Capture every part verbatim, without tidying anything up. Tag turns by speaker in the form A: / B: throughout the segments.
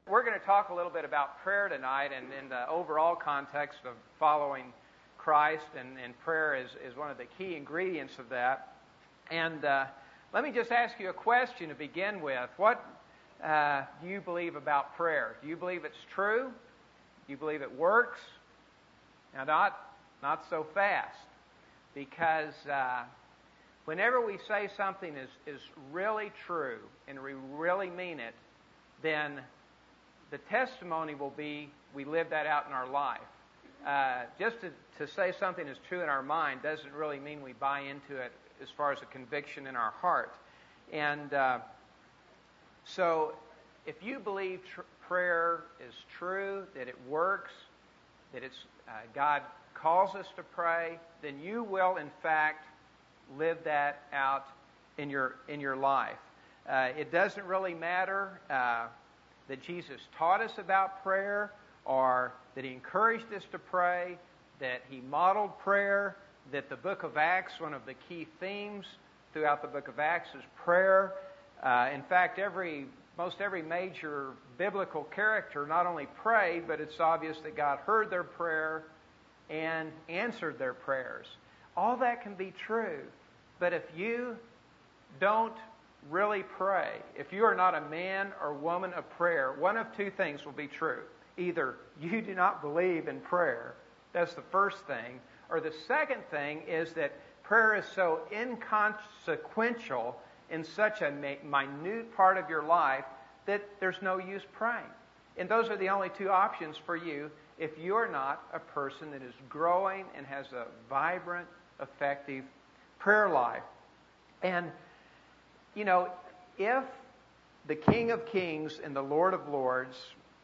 A: We're going to talk a little bit about prayer tonight and in the overall context of following Christ, and, and prayer is, is one of the key ingredients of that. And uh, let me just ask you a question to begin with. What uh, do you believe about prayer? Do you believe it's true? Do you believe it works? Now, not, not so fast, because uh, whenever we say something is, is really true and we really mean it, then the testimony will be we live that out in our life. Uh, just to, to say something is true in our mind doesn't really mean we buy into it as far as a conviction in our heart. And uh, so if you believe tr- prayer is true, that it works, that it's uh, God calls us to pray, then you will in fact live that out in your in your life. Uh, it doesn't really matter uh, that Jesus taught us about prayer, or that He encouraged us to pray, that He modeled prayer, that the book of Acts, one of the key themes throughout the book of Acts is prayer. Uh, in fact, every most every major biblical character not only prayed, but it's obvious that God heard their prayer and answered their prayers. All that can be true, but if you don't really pray, if you are not a man or woman of prayer, one of two things will be true. Either you do not believe in prayer, that's the first thing, or the second thing is that prayer is so inconsequential in such a minute part of your life that there's no use praying. And those are the only two options for you if you're not a person that is growing and has a vibrant, effective prayer life. And you know, if the King of Kings and the Lord of Lords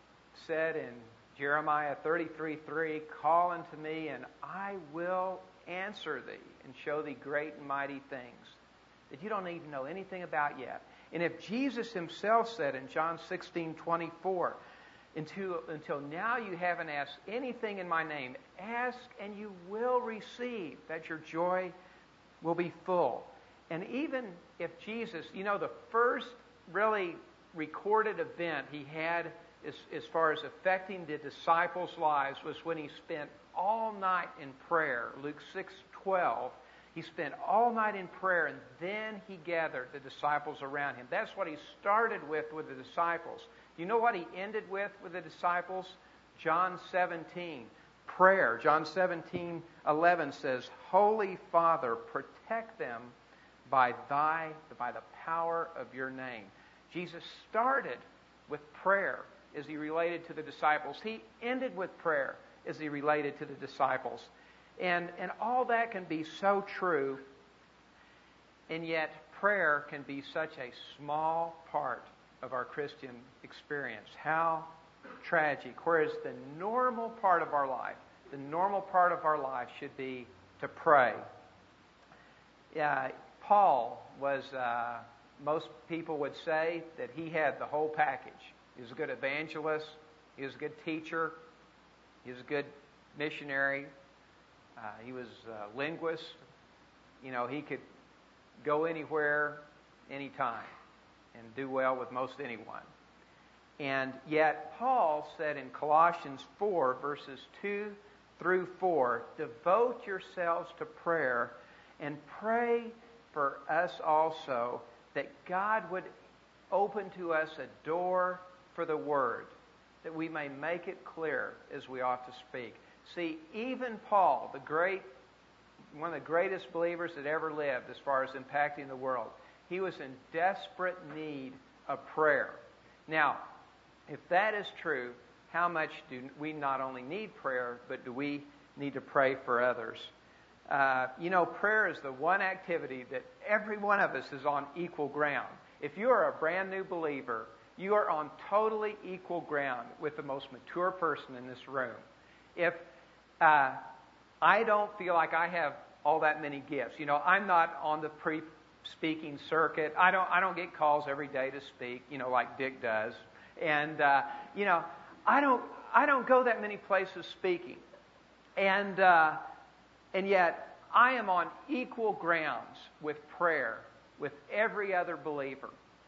A: said in Jeremiah thirty-three three, "Call unto me, and I will answer thee, and show thee great and mighty things that you don't even know anything about yet." And if Jesus Himself said in John sixteen twenty-four, until, until now you haven't asked anything in my name, ask and you will receive, that your joy will be full. And even if Jesus, you know, the first really recorded event He had as, as far as affecting the disciples' lives was when He spent all night in prayer. Luke six twelve, He spent all night in prayer, and then He gathered the disciples around Him. That's what He started with with the disciples. You know what He ended with with the disciples? John seventeen, prayer. John seventeen eleven says, "Holy Father, protect them by thy, by the power of your name." Jesus started with prayer as He related to the disciples. He ended with prayer as He related to the disciples. And, and all that can be so true, and yet prayer can be such a small part of our Christian experience. How tragic. Whereas the normal part of our life, the normal part of our life should be to pray. Yeah. Paul was, uh, most people would say that he had the whole package. He was a good evangelist. He was a good teacher. He was a good missionary. Uh, he was a linguist. You know, he could go anywhere, anytime, and do well with most anyone. And yet, Paul said in Colossians four, verses two through four, "Devote yourselves to prayer and pray for us also, that God would open to us a door for the Word, that we may make it clear as we ought to speak." See, even Paul, the great, one of the greatest believers that ever lived as far as impacting the world, he was in desperate need of prayer. Now, if that is true, how much do we not only need prayer, but do we need to pray for others? Uh, you know, prayer is the one activity that every one of us is on equal ground. If you are a brand new believer, you are on totally equal ground with the most mature person in this room. If uh, I don't feel like I have all that many gifts, you know, I'm not on the pre-speaking circuit. I don't. I don't get calls every day to speak, you know, like Dick does, and uh, you know, I don't. I don't go that many places speaking, and. Uh, And yet, I am on equal grounds with prayer with every other believer.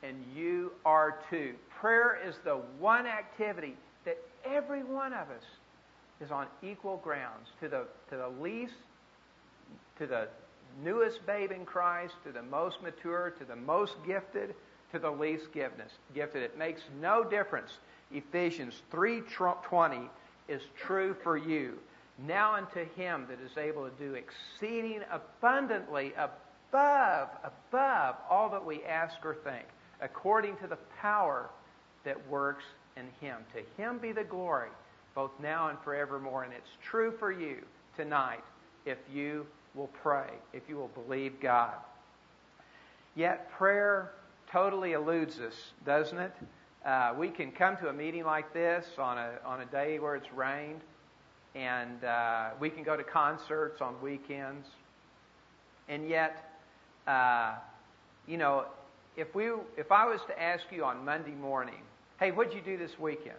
A: and you are too. Prayer is the one activity that every one of us is on equal grounds. To the to the least, to the newest babe in Christ, to the most mature, to the most gifted, to the least gifted. It makes no difference. Ephesians three twenty is true for you. Now unto Him that is able to do exceeding abundantly above, above all that we ask or think, according to the power that works in Him. To Him be the glory, both now and forevermore. And it's true for you tonight if you will pray, if you will believe God. Yet prayer totally eludes us, doesn't it? Uh, we can come to a meeting like this on a on a day where it's rained, and uh, we can go to concerts on weekends, and yet, uh, you know, if we if I was to ask you on Monday morning, hey, what'd you do this weekend?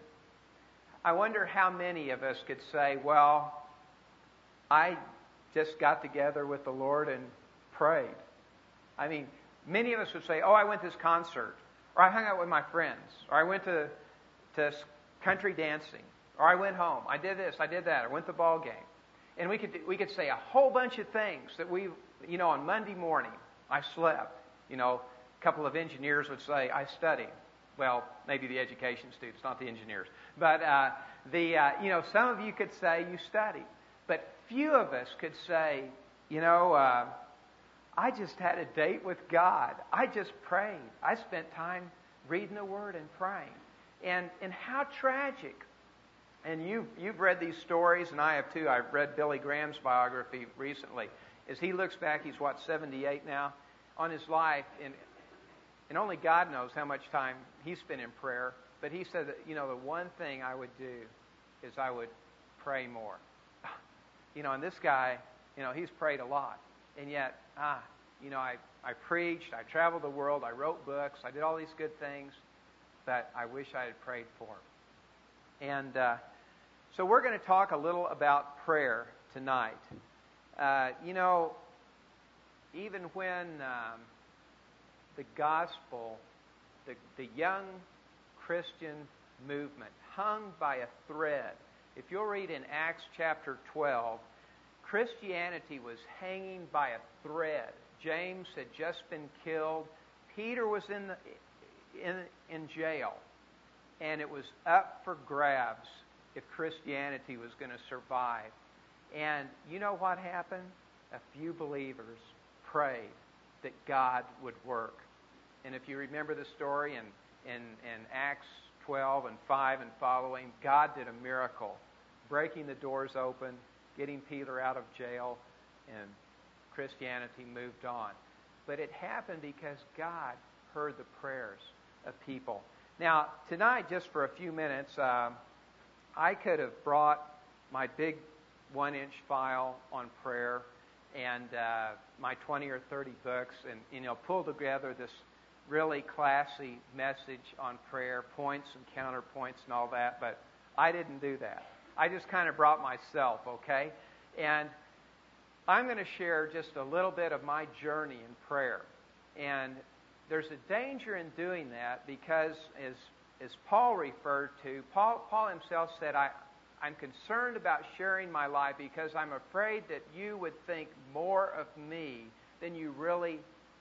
A: I wonder how many of us could say, well, I just got together with the Lord and prayed. I mean, many of us would say, oh, I went to this concert, or I hung out with my friends, or I went to, to country dancing, or I went home, I did this, I did that, I went to the ball game. And we could we could say a whole bunch of things that we, you know, on Monday morning, I slept. You know, a couple of engineers would say, I studied. Well, maybe the education students, not the engineers. But, uh, the uh, you know, some of you could say you studied. But few of us could say, you know, uh, I just had a date with God. I just prayed. I spent time reading the Word and praying. And and how tragic. And you've, you've read these stories, and I have too. I've read Billy Graham's biography recently. As he looks back, he's, what, seventy-eight now, on his life. And, and only God knows how much time he spent in prayer. But he said that, you know, the one thing I would do is I would pray more. You know, and this guy, you know, he's prayed a lot. And yet, ah, you know, I, I preached, I traveled the world, I wrote books, I did all these good things, but I wish I had prayed for him. And uh, so we're going to talk a little about prayer tonight. Uh, you know, even when um, the gospel, the, the young Christian movement hung by a thread, if you'll read in Acts chapter twelve, Christianity was hanging by a thread. James had just been killed. Peter was in the, in in jail, and it was up for grabs if Christianity was going to survive. And you know what happened? A few believers prayed that God would work. And if you remember the story in in, in Acts twelve and five and following, God did a miracle, breaking the doors open, getting Peter out of jail, and Christianity moved on. But it happened because God heard the prayers of people. Now, tonight, just for a few minutes, um, I could have brought my big one-inch file on prayer and uh, my twenty or thirty books and, you know, pull together this really classy message on prayer, points and counterpoints and all that, but I didn't do that. I just kind of brought myself, okay? And I'm going to share just a little bit of my journey in prayer. And there's a danger in doing that because, as as Paul referred to, Paul, Paul himself said, I, I'm concerned about sharing my life because I'm afraid that you would think more of me than you really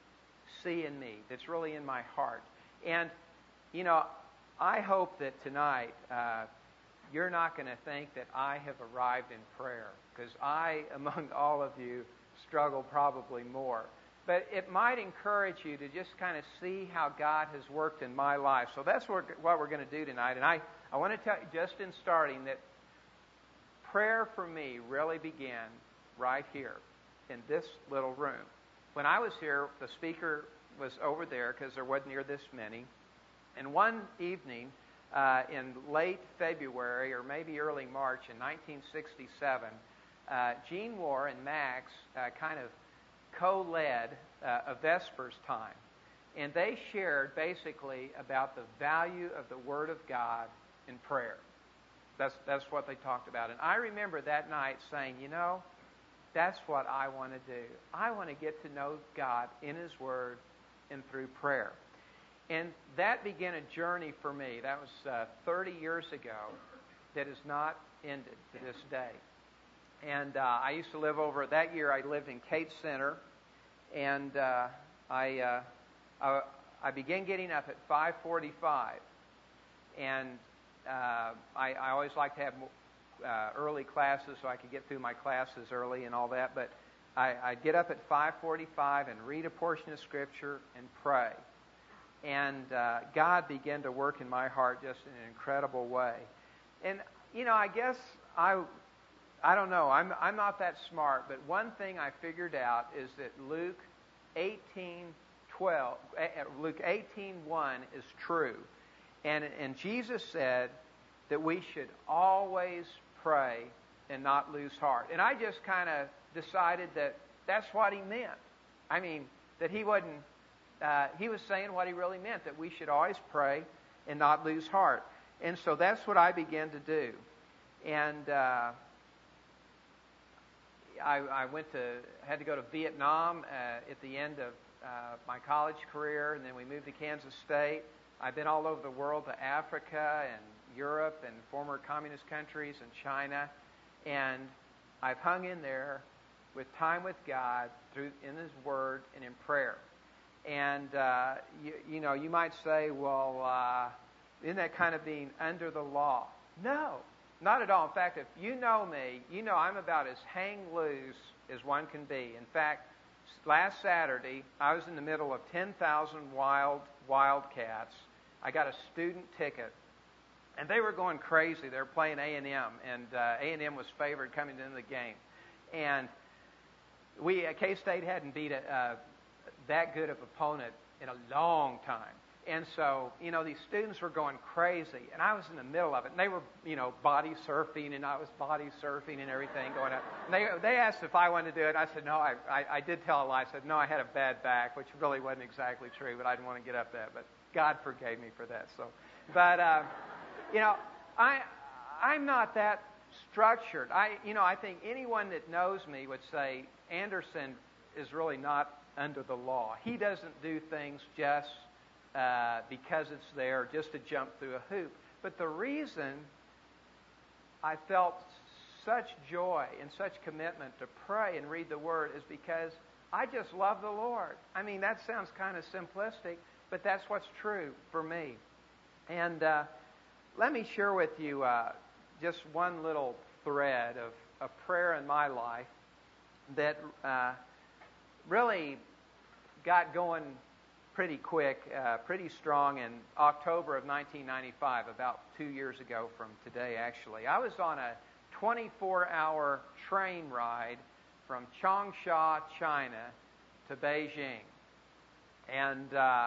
A: see in me, that's really in my heart. And, you know, I hope that tonight uh, you're not going to think that I have arrived in prayer, because I, among all of you, struggle probably more. But it might encourage you to just kind of see how God has worked in my life. So that's what, what we're going to do tonight. And I, I want to tell you, just in starting, that prayer for me really began right here in this little room. When I was here, the speaker was over there because there wasn't near this many. And one evening, uh, in late February or maybe early March in nineteen sixty-seven, uh, Gene Moore and Max uh, kind of co-led uh, a Vespers time. And they shared basically about the value of the Word of God in prayer. That's, that's what they talked about. And I remember that night saying, you know, that's what I want to do. I want to get to know God in His Word and through prayer. And that began a journey for me. That was uh, thirty years ago that has not ended to this day. And uh, I used to live over, that year I lived in Cates Center, and uh, I, uh, I I began getting up at five forty-five. And uh, I, I always like to have uh, early classes so I could get through my classes early and all that. But I, I'd get up at five forty-five and read a portion of Scripture and pray. And uh, God began to work in my heart just in an incredible way. And, you know, I guess I, I don't know, I'm, I'm not that smart, but one thing I figured out is that Luke eighteen twelve, Luke eighteen one is true. And, and Jesus said that we should always pray and not lose heart. And I just kind of decided that that's what he meant. I mean, that he wasn't, uh, he was saying what he really meant, that we should always pray and not lose heart. And so that's what I began to do. And uh, I, I went to, had to go to Vietnam uh, at the end of uh, my college career, and then we moved to Kansas State. I've been all over the world, to Africa and Europe and former communist countries and China. And I've hung in there with time with God through in His Word and in prayer. And, uh, you, you know, you might say, well, uh, isn't that kind of being under the law? No, not at all. In fact, if you know me, you know I'm about as hang loose as one can be. In fact, last Saturday, I was in the middle of ten thousand wild wildcats. I got a student ticket, and they were going crazy. They were playing A and M, and uh, A and M was favored coming into the game. And we, uh, K-State hadn't beat a, uh, that good of opponent in a long time. And so, you know, these students were going crazy, and I was in the middle of it. And they were, you know, body surfing, and I was body surfing and everything going on. And they they asked if I wanted to do it. I said, no, I, I, I did tell a lie. I said, no, I had a bad back, which really wasn't exactly true, but I didn't want to get up that. But God forgave me for that. So, but, uh, you know, I, I'm not that structured. I, you know, I think anyone that knows me would say Anderson is really not under the law. He doesn't do things just Uh, because it's there, just to jump through a hoop. But the reason I felt such joy and such commitment to pray and read the Word is because I just love the Lord. I mean, that sounds kind of simplistic, but that's what's true for me. And uh, let me share with you uh, just one little thread of, of prayer in my life that uh, really got going pretty quick, uh, pretty strong in October of nineteen ninety-five, about two years ago from today, actually. I was on a twenty-four hour train ride from Changsha, China, to Beijing. And uh,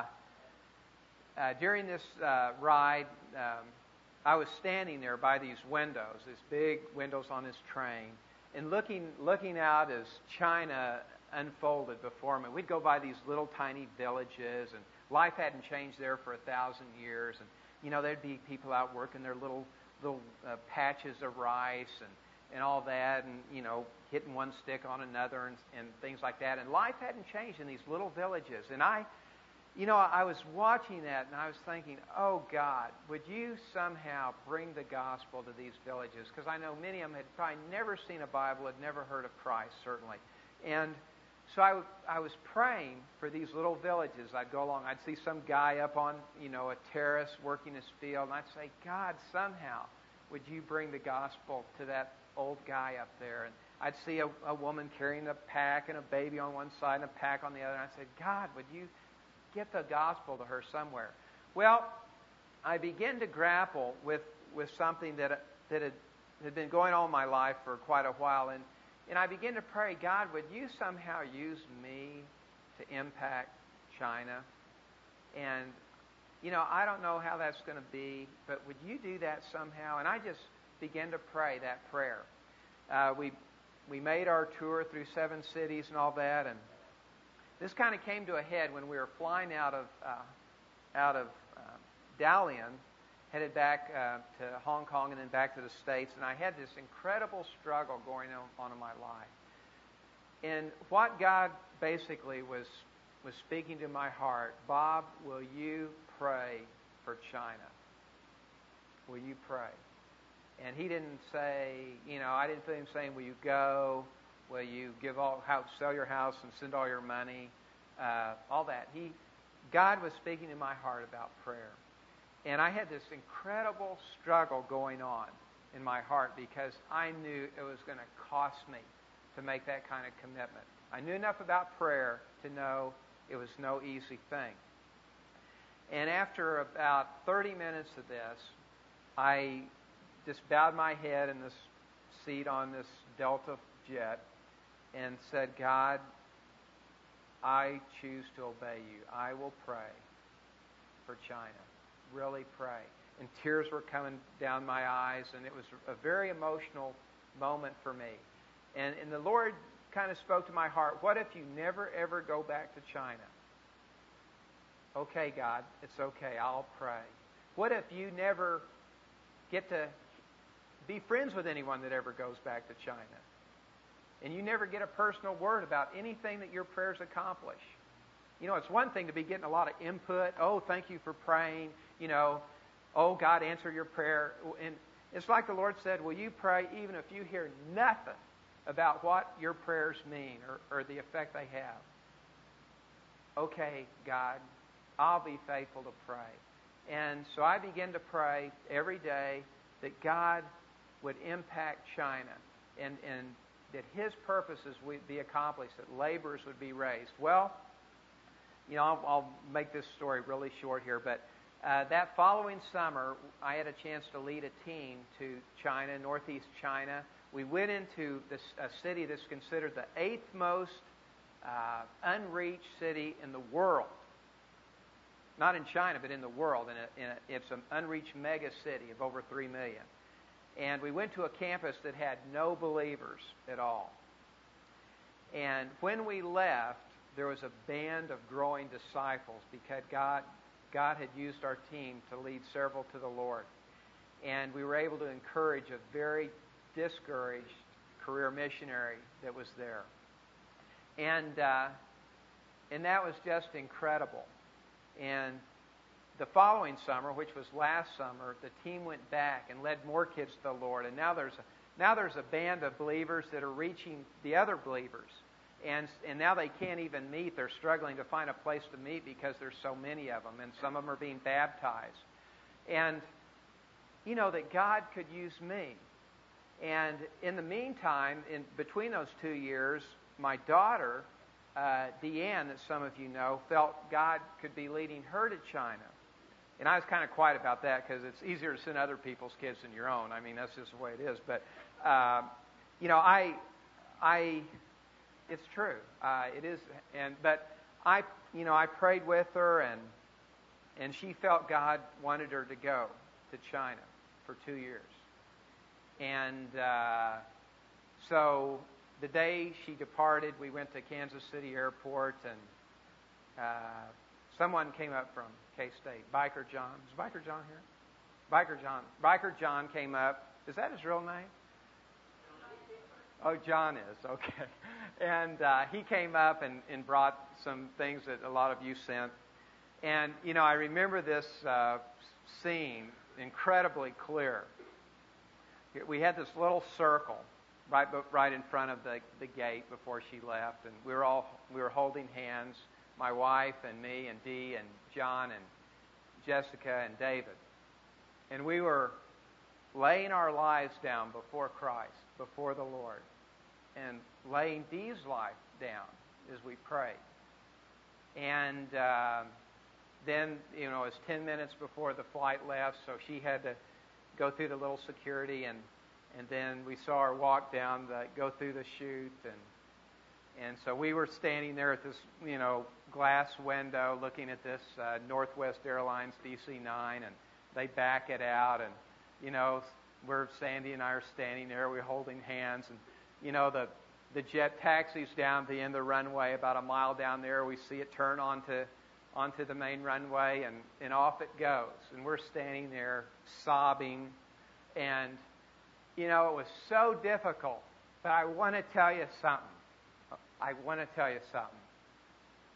A: uh, during this uh, ride, um, I was standing there by these windows, these big windows on this train, and looking looking out as China unfolded before me. We'd go by these little tiny villages, and life hadn't changed there for a thousand years. And you know, there'd be people out working their little little uh, patches of rice and and all that, and you know, hitting one stick on another and and things like that. And life hadn't changed in these little villages. And I, you know, I was watching that, and I was thinking, oh God, would you somehow bring the gospel to these villages? Because I know many of them had probably never seen a Bible, had never heard of Christ, certainly. And so I, I was praying for these little villages. I'd go along. I'd see some guy up on, you know, a terrace working his field, and I'd say, God, somehow, would you bring the gospel to that old guy up there? And I'd see a, a woman carrying a pack and a baby on one side and a pack on the other. And I'd say, God, would you get the gospel to her somewhere? Well, I began to grapple with, with something that that had, had been going on in my life for quite a while, and And I began to pray, God, would you somehow use me to impact China? And, you know, I don't know how that's going to be, but would you do that somehow? And I just began to pray that prayer. Uh, we we made our tour through seven cities and all that, and this kind of came to a head when we were flying out of uh, out of uh, Dalian, headed back uh, to Hong Kong and then back to the States, and I had this incredible struggle going on, on in my life. And what God basically was was speaking to my heart, Bob, will you pray for China? Will you pray? And he didn't say, you know, I didn't feel him saying, will you go? Will you give all, how, sell your house and send all your money? Uh, all that. He, God was speaking to my heart about prayer. And I had this incredible struggle going on in my heart because I knew it was going to cost me to make that kind of commitment. I knew enough about prayer to know it was no easy thing. And after about thirty minutes of this, I just bowed my head in this seat on this Delta jet and said, God, I choose to obey you. I will pray for China. Really pray. And tears were coming down my eyes, and it was a very emotional moment for me. And, and the Lord kind of spoke to my heart, what if you never, ever go back to China? Okay, God, it's okay. I'll pray. What if you never get to be friends with anyone that ever goes back to China? And you never get a personal word about anything that your prayers accomplish. You know, it's one thing to be getting a lot of input. Oh, thank you for praying. You know, oh, God, answer your prayer. And it's like the Lord said, will you pray even if you hear nothing about what your prayers mean or, or the effect they have? Okay, God, I'll be faithful to pray. And so I began to pray every day that God would impact China and, and that His purposes would be accomplished, that laborers would be raised. Well, you know, I'll, I'll make this story really short here, but uh, that following summer, I had a chance to lead a team to China, northeast China. We went into this, a city that's considered the eighth most uh, unreached city in the world. Not in China, but in the world. And in a, it's an unreached mega city of over three million. And we went to a campus that had no believers at all. And when we left, there was a band of growing disciples because God, God had used our team to lead several to the Lord. And we were able to encourage a very discouraged career missionary that was there. And, uh, and that was just incredible. And the following summer, which was last summer, the team went back and led more kids to the Lord. And now there's a, now there's a band of believers that are reaching the other believers. And, and now they can't even meet. They're struggling to find a place to meet because there's so many of them. And some of them are being baptized. And, you know, that God could use me. And in the meantime, in between those two years, my daughter, uh, Deanne, that some of you know, felt God could be leading her to China. And I was kind of quiet about that because it's easier to send other people's kids than your own. I mean, that's just the way it is. But, uh, you know, I, I, it's true. Uh, it is. And but I, you know, I prayed with her, and and she felt God wanted her to go to China for two years. And uh, so the day she departed, we went to Kansas City Airport, and uh, someone came up from K-State, Biker John. Is Biker John here? Biker John. Biker John came up. Is that his real name? Oh, John is. Okay. And uh, he came up and, and brought some things that a lot of you sent. And, you know, I remember this uh, scene incredibly clear. We had this little circle right right in front of the, the gate before she left, and we were all we were holding hands, my wife and me and Dee and John and Jessica and David, and we were laying our lives down before Christ, before the Lord, and laying Dee's life down as we prayed. And uh, then, you know, it was ten minutes before the flight left, so she had to go through the little security, and and then we saw her walk down, the, go through the chute, and and so we were standing there at this, you know, glass window looking at this uh, Northwest Airlines D C nine, and they back it out, and, you know, we're, Sandy and I are standing there, we're holding hands, and, you know, the the jet taxis down the end of the runway, about a mile down there, we see it turn onto onto the main runway, and, and off it goes. And we're standing there sobbing. And, you know, it was so difficult. But I want to tell you something. I want to tell you something.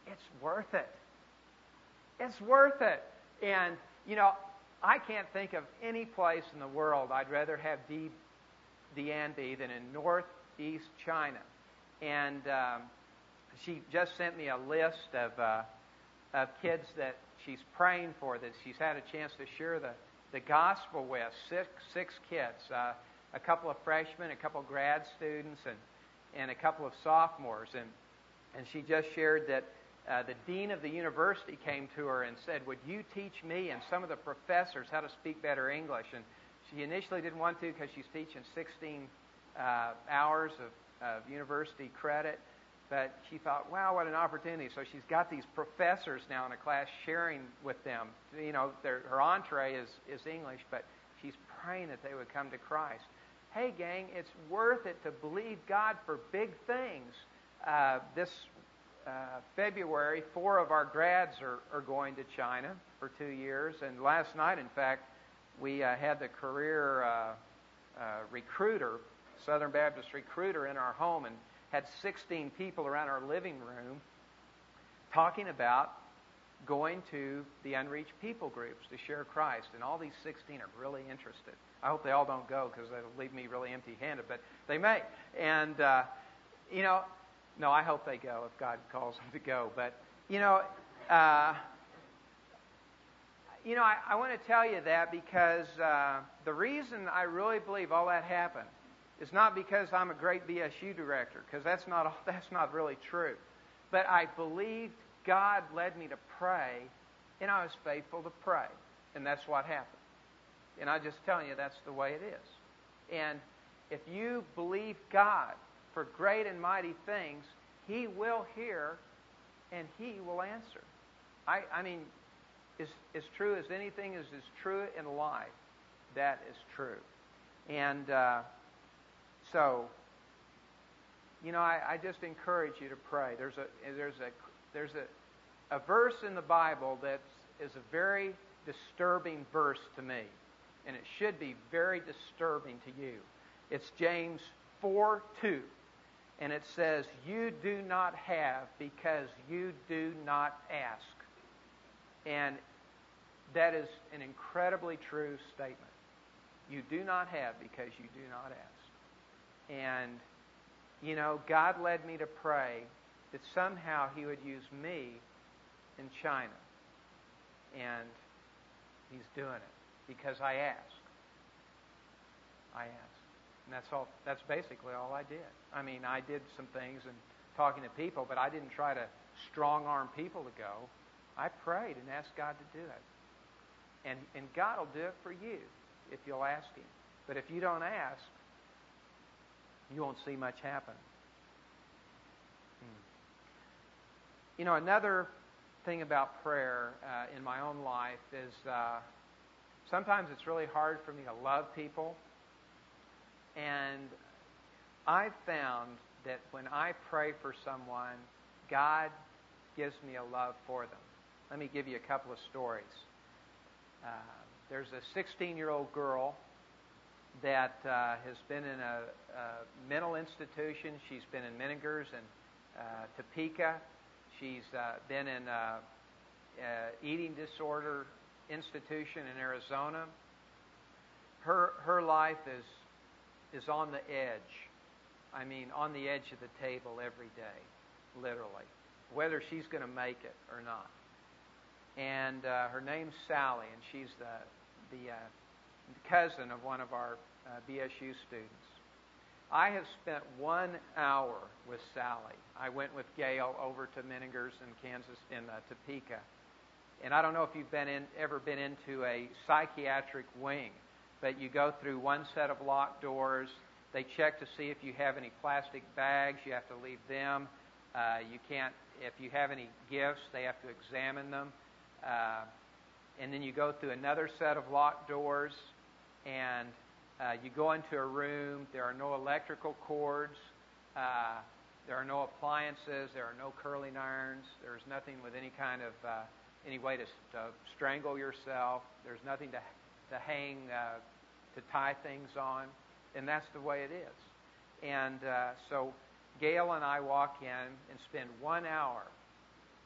A: it's worth it. It's worth it. And, you know, I can't think of any place in the world I'd rather have Dee, Deanne be than in northeast China. And um, she just sent me a list of, uh, of kids that she's praying for, that she's had a chance to share the, the gospel with. Six, six kids, uh, a couple of freshmen, a couple of grad students, and, and a couple of sophomores. And, and she just shared that Uh, the dean of the university came to her and said, would you teach me and some of the professors how to speak better English? And she initially didn't want to because she's teaching sixteen uh, hours of, of university credit. But she thought, wow, what an opportunity. So she's got these professors now in a class sharing with them. You know, their, her entree is, is English, but she's praying that they would come to Christ. Hey, gang, it's worth it to believe God for big things. Uh, this Uh, February, four of our grads are, are going to China for two years. And last night, in fact, we uh, had the career uh, uh, recruiter, Southern Baptist recruiter, in our home and had sixteen people around our living room talking about going to the unreached people groups to share Christ. And all these sixteen are really interested. I hope they all don't go because that'll leave me really empty-handed, but they may. And, uh, you know, No, I hope they go if God calls them to go. But, you know, uh, you know, I, I want to tell you that because uh, the reason I really believe all that happened is not because I'm a great B S U director, because that's not that's not really true. But I believed God led me to pray, and I was faithful to pray, and that's what happened. And I'm just telling you, that's the way it is. And if you believe God for great and mighty things, He will hear and He will answer. I, I mean, as, as true as anything is, is true in life, that is true. And uh, so, you know, I, I just encourage you to pray. There's a there's a there's a, a verse in the Bible that is a very disturbing verse to me, and it should be very disturbing to you. It's James four two. And it says, you do not have because you do not ask. And that is an incredibly true statement. You do not have because you do not ask. And, you know, God led me to pray that somehow He would use me in China. And He's doing it because I asked. I asked. And that's all. That's basically all I did. I mean, I did some things and talking to people, but I didn't try to strong-arm people to go. I prayed and asked God to do it. And and God will do it for you if you'll ask Him. But if you don't ask, you won't see much happen. Hmm. You know, another thing about prayer uh, in my own life is uh, sometimes it's really hard for me to love people. And I've found that when I pray for someone, God gives me a love for them. Let me give you a couple of stories. Uh, there's a sixteen-year-old girl that uh, has been in a, a mental institution. She's been in Meningers and uh, Topeka. She's uh, been in a, a eating disorder institution in Arizona. Her her life is is on the edge. I mean, on the edge of the table every day, literally, whether she's going to make it or not. And uh, her name's Sally, and she's the the uh, cousin of one of our uh, B S U students. I have spent one hour with Sally. I went with Gail over to Meningers in Kansas, in uh, Topeka. And I don't know if you've been in, ever been into a psychiatric wing, but you go through one set of locked doors. They check to see if you have any plastic bags. You have to leave them. Uh, you can't, if you have any gifts, they have to examine them. Uh, and then you go through another set of locked doors, and uh, you go into a room. There are no electrical cords. Uh, there are no appliances. There are no curling irons. There's nothing with any kind of uh, any way to, to strangle yourself. There's nothing to to hang, uh, to tie things on, and that's the way it is. And uh, so Gail and I walk in and spend one hour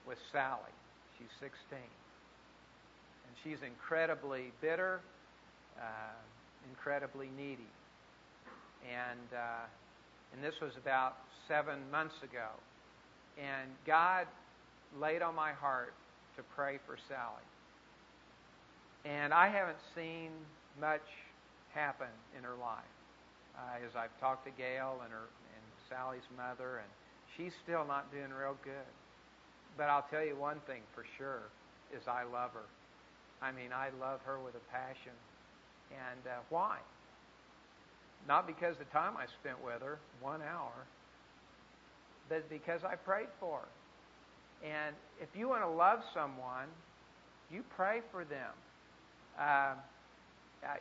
A: with Sally. She's sixteen. And she's incredibly bitter, uh, incredibly needy. And, uh, and this was about seven months ago. And God laid on my heart to pray for Sally. And I haven't seen much happen in her life. Uh, as I've talked to Gail and her and Sally's mother, and she's still not doing real good. But I'll tell you one thing for sure, is I love her. I mean, I love her with a passion. And uh, why? Not because the time I spent with her, one hour, but because I prayed for her. And if you want to love someone, you pray for them. Uh, I,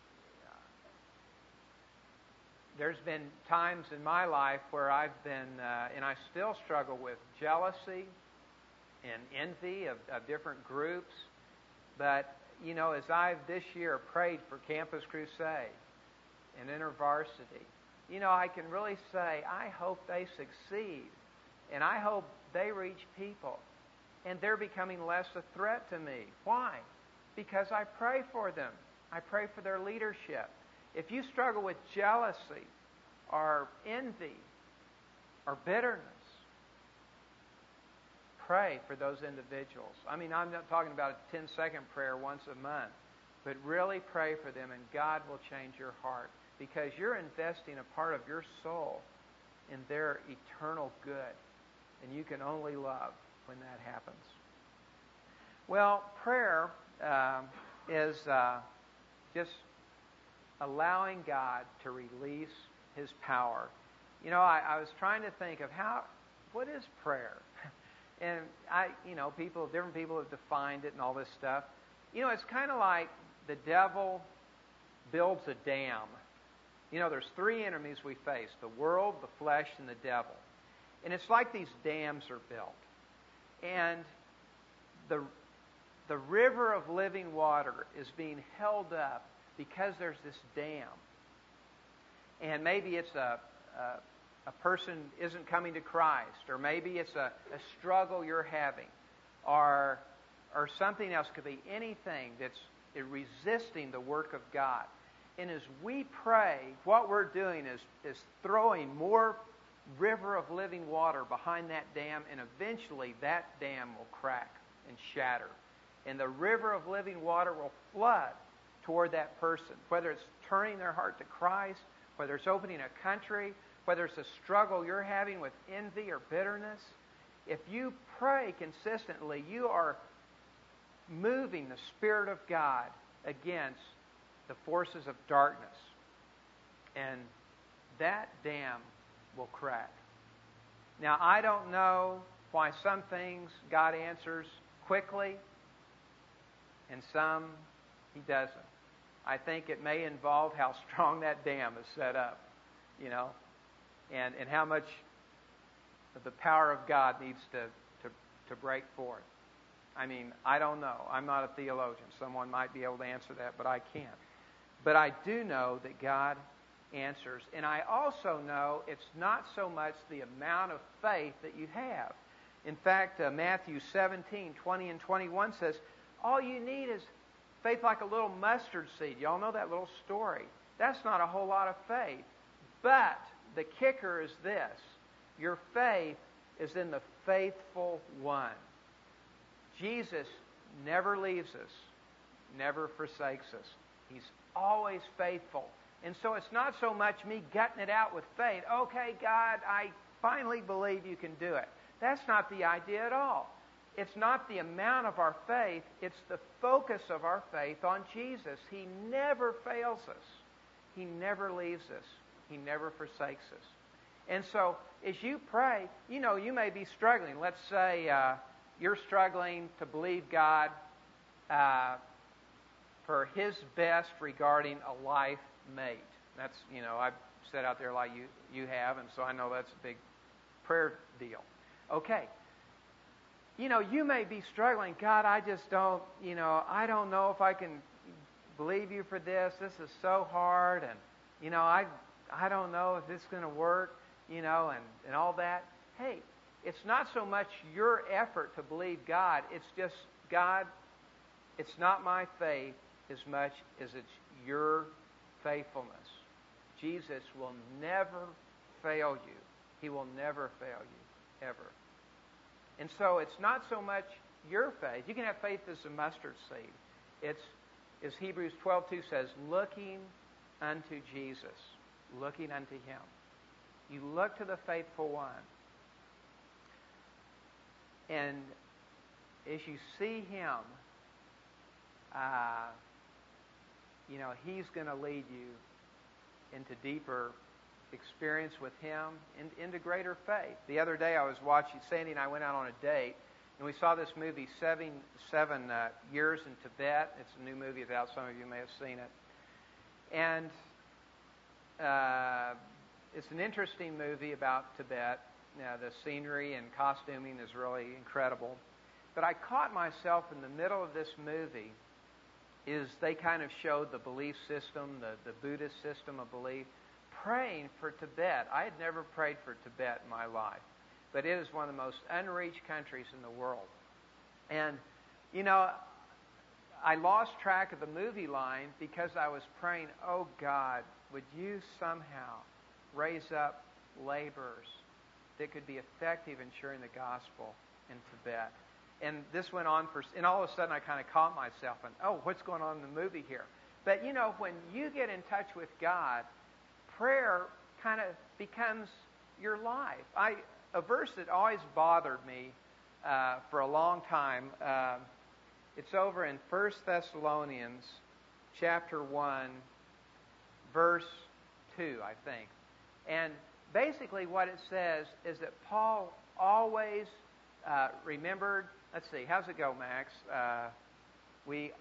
A: There's been times in my life where I've been, uh, and I still struggle with jealousy and envy of, of different groups. But, you know, as I've this year prayed for Campus Crusade and InterVarsity, you know, I can really say, I hope they succeed. And I hope they reach people. And they're becoming less a threat to me. Why? Because I pray for them. I pray for their leadership. If you struggle with jealousy or envy or bitterness, pray for those individuals. I mean, I'm not talking about a ten-second prayer once a month, but really pray for them, and God will change your heart because you're investing a part of your soul in their eternal good, and you can only love when that happens. Well, prayer uh, is uh, just allowing God to release His power. You know, I, I was trying to think of how, what is prayer? And I, you know, people, different people have defined it and all this stuff. You know, it's kind of like the devil builds a dam. You know, there's three enemies we face: the world, the flesh, and the devil. And it's like these dams are built. And the the river of living water is being held up because there's this dam. And maybe it's a, a, a person isn't coming to Christ, or maybe it's a, a struggle you're having, or, or something else. It could be anything that's resisting the work of God. And as we pray, what we're doing is, is throwing more river of living water behind that dam, and eventually that dam will crack and shatter. And the river of living water will flood toward that person, whether it's turning their heart to Christ, whether it's opening a country, whether it's a struggle you're having with envy or bitterness. If you pray consistently, you are moving the Spirit of God against the forces of darkness. And that dam will crack. Now, I don't know why some things God answers quickly and some He doesn't. I think it may involve how strong that dam is set up, you know, and, and how much of the power of God needs to, to, to break forth. I mean, I don't know. I'm not a theologian. Someone might be able to answer that, but I can't. But I do know that God answers. And I also know it's not so much the amount of faith that you have. In fact, uh, Matthew seventeen, twenty and twenty-one says, all you need is faith like a little mustard seed. Y'all know that little story. That's not a whole lot of faith. But the kicker is this. Your faith is in the faithful one. Jesus never leaves us, never forsakes us. He's always faithful. And so it's not so much me gutting it out with faith. Okay, God, I finally believe you can do it. That's not the idea at all. It's not the amount of our faith. It's the focus of our faith on Jesus. He never fails us. He never leaves us. He never forsakes us. And so as you pray, you know, you may be struggling. Let's say uh, you're struggling to believe God uh, for His best regarding a life mate. That's, you know, I've said out there like you, you have, and so I know that's a big prayer deal. Okay. You know, you may be struggling. God, I just don't, you know, I don't know if I can believe you for this. This is so hard, and, you know, I I don't know if it's going to work, you know, and, and all that. Hey, it's not so much your effort to believe God. It's just, God, it's not my faith as much as it's your faithfulness. Jesus will never fail you. He will never fail you, ever. And so it's not so much your faith. You can have faith as a mustard seed. It's, as Hebrews twelve two says, looking unto Jesus, looking unto Him. You look to the faithful one. And as you see Him, uh, you know, He's going to lead you into deeper experience with Him, in, into greater faith. The other day I was watching, Sandy and I went out on a date, and we saw this movie, Seven, Seven uh, Years in Tibet. It's a new movie. It's out. Some of you may have seen it. And uh, it's an interesting movie about Tibet. You know, the scenery and costuming is really incredible. But I caught myself in the middle of this movie is they kind of showed the belief system, the, the Buddhist system of belief, praying for Tibet. I had never prayed for Tibet in my life, but it is one of the most unreached countries in the world. And, you know, I lost track of the movie line because I was praying, oh God, would you somehow raise up laborers that could be effective in sharing the gospel in Tibet. And this went on for, and all of a sudden I kind of caught myself and, oh, what's going on in the movie here? But, you know, when you get in touch with God, prayer kind of becomes your life. I a verse that always bothered me uh, for a long time, uh, it's over in First Thessalonians chapter one, verse two, I think. And basically what it says is that Paul always uh, remembered, let's see, how's it go, Max? Uh, we,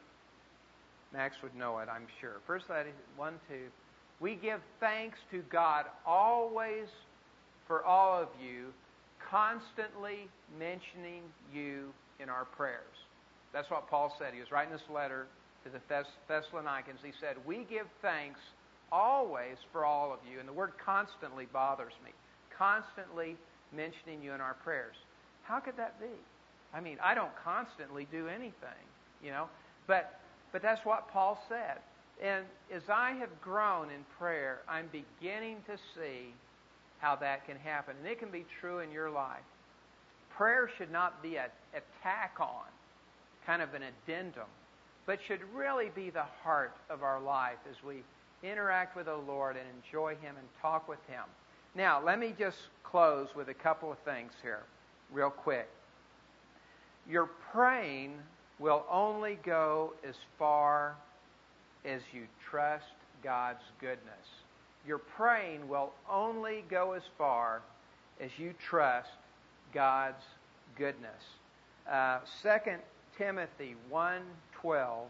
A: Max would know it, I'm sure. First Thessalonians one, two. We give thanks to God always for all of you, constantly mentioning you in our prayers. That's what Paul said. He was writing this letter to the Thess- Thessalonians. He said, we give thanks always for all of you. And the word constantly bothers me. Constantly mentioning you in our prayers. How could that be? I mean, I don't constantly do anything, you know. But but that's what Paul said. And as I have grown in prayer, I'm beginning to see how that can happen. And it can be true in your life. Prayer should not be a, a tack on, kind of an addendum, but should really be the heart of our life as we interact with the Lord and enjoy Him and talk with Him. Now, let me just close with a couple of things here, real quick. Your praying will only go as far as you trust God's goodness. Your praying will only go as far as you trust God's goodness. Uh, Second Timothy one twelve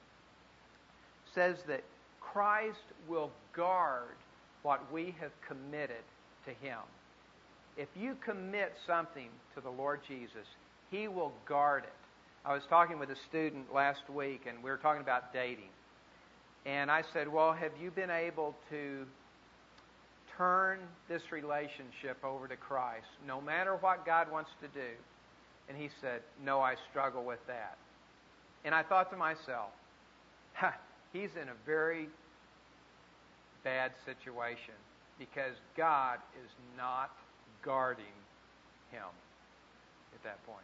A: says that Christ will guard what we have committed to Him. If you commit something to the Lord Jesus, He will guard it. I was talking with a student last week, and we were talking about dating. And I said, well, have you been able to turn this relationship over to Christ, no matter what God wants to do? And he said, no, I struggle with that. And I thought to myself, ha, he's in a very bad situation because God is not guarding him at that point.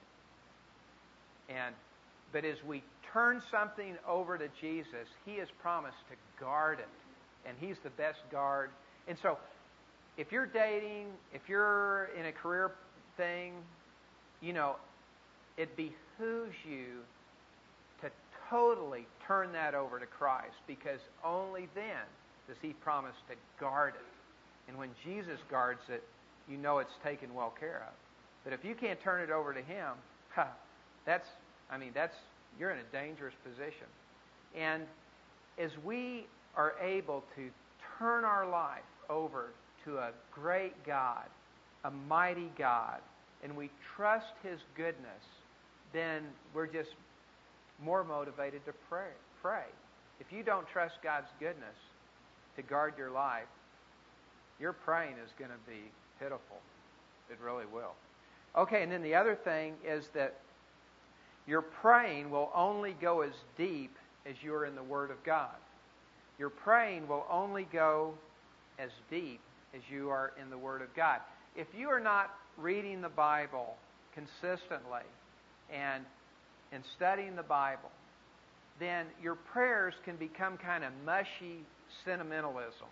A: And but as we turn something over to Jesus, He has promised to guard it. And He's the best guard. And so, if you're dating, if you're in a career thing, you know, it behooves you to totally turn that over to Christ, because only then does He promise to guard it. And when Jesus guards it, you know it's taken well care of. But if you can't turn it over to Him, huh, that's, I mean, that's, you're in a dangerous position. And as we are able to turn our life over to a great God, a mighty God, and we trust His goodness, then we're just more motivated to pray. Pray. If you don't trust God's goodness to guard your life, your praying is going to be pitiful. It really will. Okay, and then the other thing is that your praying will only go as deep as you're in the Word of God. Your praying will only go as deep as you are in the Word of God. If you are not reading the Bible consistently and, and studying the Bible, then your prayers can become kind of mushy sentimentalism.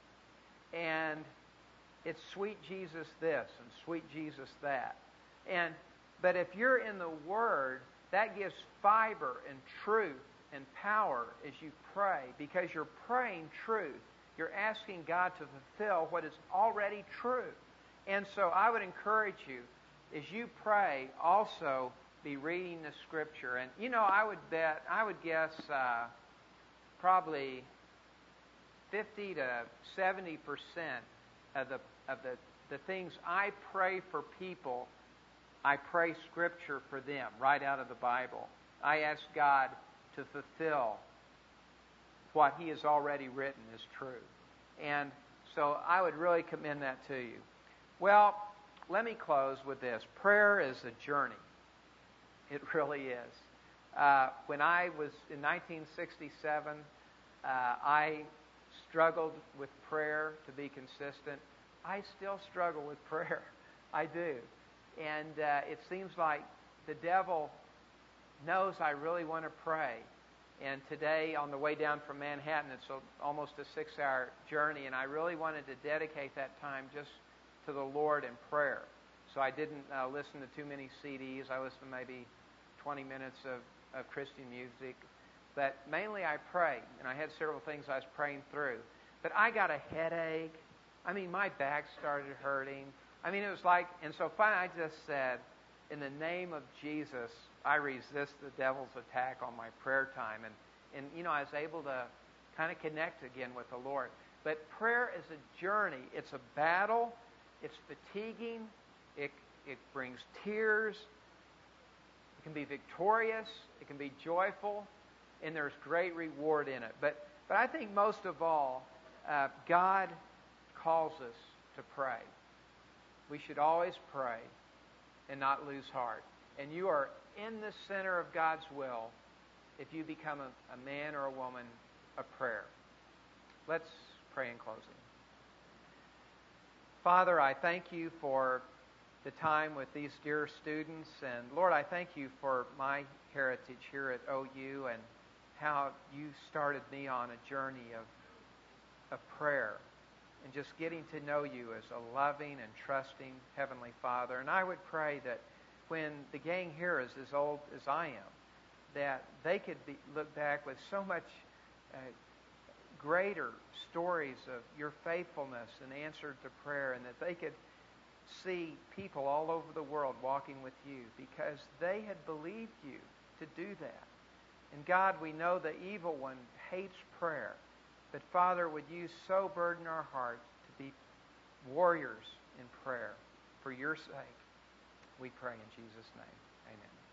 A: And it's sweet Jesus this and sweet Jesus that. And but if you're in the Word, that gives fiber and truth and power as you pray, because you're praying truth. You're asking God to fulfill what is already true. And so I would encourage you, as you pray, also be reading the Scripture. And, you know, I would bet, I would guess uh, probably fifty to seventy percent of the of the, the things I pray for people, I pray Scripture for them right out of the Bible. I ask God to fulfill what He has already written is true. And so I would really commend that to you. Well, let me close with this. Prayer is a journey. It really is. Uh, when I was in nineteen sixty-seven, uh, I struggled with prayer to be consistent. I still struggle with prayer. I do. And uh, it seems like the devil knows I really want to pray. And today, on the way down from Manhattan, it's a, almost a six-hour journey, and I really wanted to dedicate that time just to the Lord in prayer. So I didn't uh, listen to too many C Ds. I listened to maybe twenty minutes of, of Christian music. But mainly I prayed, and I had several things I was praying through. But I got a headache. I mean, my back started hurting. I mean, it was like, and so finally I just said, in the name of Jesus, I resist the devil's attack on my prayer time. And, and you know, I was able to kind of connect again with the Lord. But prayer is a journey. It's a battle. It's fatiguing. It, it brings tears. It can be victorious. It can be joyful. And there's great reward in it. But, but I think most of all, uh, God calls us to pray. We should always pray and not lose heart. And you are in the center of God's will if you become a, a man or a woman of prayer. Let's pray in closing. Father, I thank you for the time with these dear students. And Lord, I thank you for my heritage here at O U and how you started me on a journey of, of prayer and just getting to know you as a loving and trusting Heavenly Father. And I would pray that when the gang here is as old as I am, that they could be, look back with so much uh, greater stories of your faithfulness and answer to prayer, and that they could see people all over the world walking with you because they had believed you to do that. And God, we know the evil one hates prayer. But Father, would you so burden our hearts to be warriors in prayer for your sake? We pray in Jesus' name. Amen.